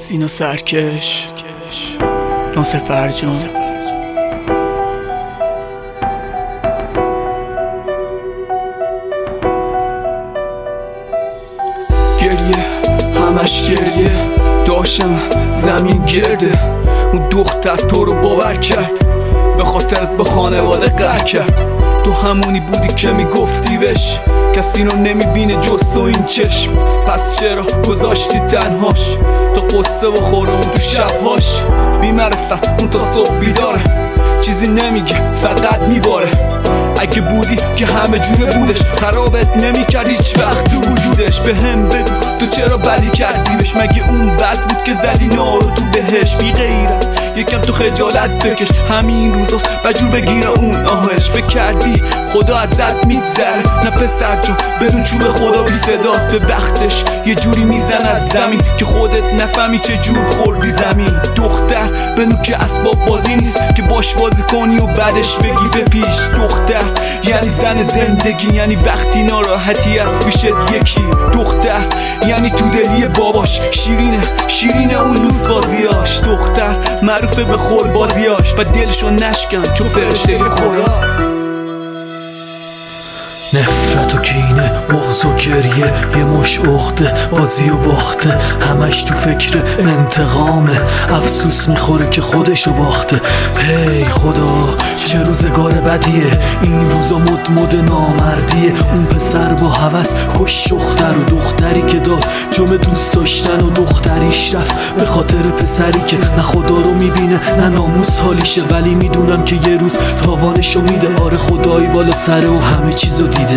سینا سرکش، ناصر فرجان. گریه، همش گریه داشتم، زمین گرده. اون دختر تو رو باور کرد، به خاطرت به خانواده قهر کرد. تو همونی بودی که میگفتی بهش کسی رو نمیبینه جز تو این چشم. پس چرا گذاشتی تنهاش تا قصه بخوره اون تو شبهاش؟ بی معرفت اون تا صبح بیداره، چیزی نمیگه فقط میباره. اگه بودی که همه جوره بودش، خرابت نمیکرد هیچ وقت تو وجودش. به هم بگو تو چرا بدی کردی بهش؟ مگه اون بد بود که زدی نارو تو بهش؟ بی غیرت یکم تو خجالت بکش، همین روزاست بجور بگیره اون آهش. فکر کردی خدا ازت میگذره؟ نه پسر جان، بدون چوب خدا بی صداست. به وقتش یه جوری میزند زمین که خودت نفهمی چه جور خوردی زمین. دختر بدون که اسباب بازی نیست که باش بازی کنی و بعدش بگی به پیش. دختر یعنی زن زندگی، یعنی وقتی ناراحتی از پیشت یکی. دختر یعنی تو دلی باباش، شیرینه اون لوز بازیاش. دختر معروفه به خور بازیاش و دلشو نشکن چون فرشته خدا. نفرت و کینه، بغض و گریه، یه مش عقده، بازی و باخته، همش تو فکر انتقامه. افسوس میخوره که خودشو باخته. هی خدا چه روزگار بدیه، این روزا مد نامردیه. اون پسر با هوس خوش دختر، و دختری که داد جمع دوست داشتن، و دختریش رفت به خاطر پسری که نه خدا رو میبینه نه ناموس حالیشه. ولی میدونم که یه روز تاوانشو میده. آره خدایی بالا سره و همه چیزو دیده.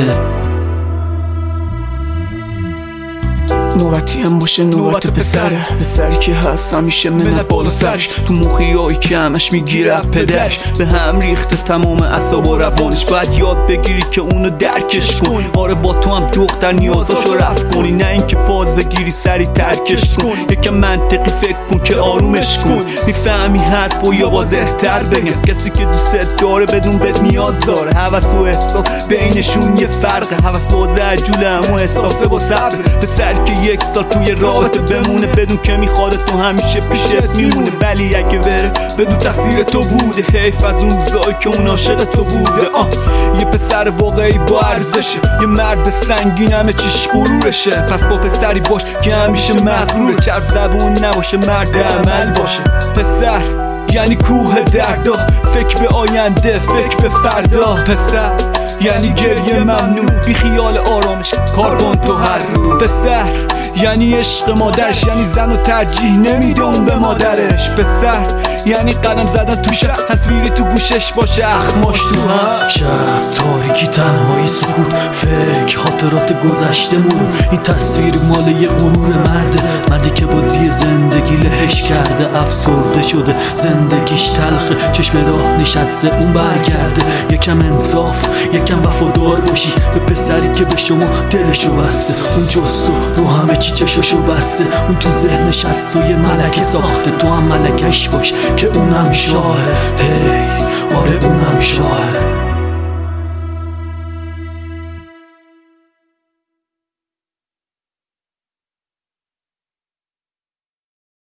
نوبتی هم باشه نوبت پسری که هست همیشه منت بالا سرش. تو مخیایی که همش میگیره پدرش، به هم ریخته تمام اعصاب و روانش. باید یاد بگیری که اونو درکش کن. آره با تو هم دختر نیازاشو رفت کنی، نه اینکه فاز بگیری سری ترکش کن. یکم منطقی فکر کن که آرومش کن. میفهمی حرفو یا واضح‌تر بگم؟ کسی که دوست داره بدون بد نیاز داره. هوس و احساس بینشون یه فرقه، هوس و عجوله اما احساس با صبر. پسر که یک سال توی رابطه بمونه بدون که میخواد تو همیشه پیشت میمونه. ولی اگه بره بدون تقصیر تو بوده. حیف از اون روزایی که اون عاشق تو بوده. یه پسر واقعی با ارزشه، یه مرد سنگین همه چیش غرورشه. پس با پسری باش که همیشه مغروره، چرب زبون نباشه، مرد عمل باشه. پسر یعنی کوه دردا، فکر به آینده، فکر به فردا. پسر یعنی گریه ممنون، بی خیال آرامش کار کن تو هر روز. پسر یعنی عشق مادرش، یعنی زن و ترجیح نمیده اون به مادرش. پسر یعنی قدم زدن تو شب، تصویری تو گوشش باشه، اخماش تو هم. شب تاریکی، تنهایی، سکوت، فکر، خاطرات گذشته، مرور. این تصویر مال یه غرور مردی که بازی زندگی لهش کرده. افسرده شده، زندگیش تلخه، چشم راه نشسته اون برگرده. یکم انصاف، یکم وفادار باشی به پسری که به شما دلشو بسته. اون جستو رو همه چی چشاشو بسته. اون تو ذهنش از تو یه ملکه ساخته. تو هم ملکش باش که اونم شاهه. هی آره اونم شاهه.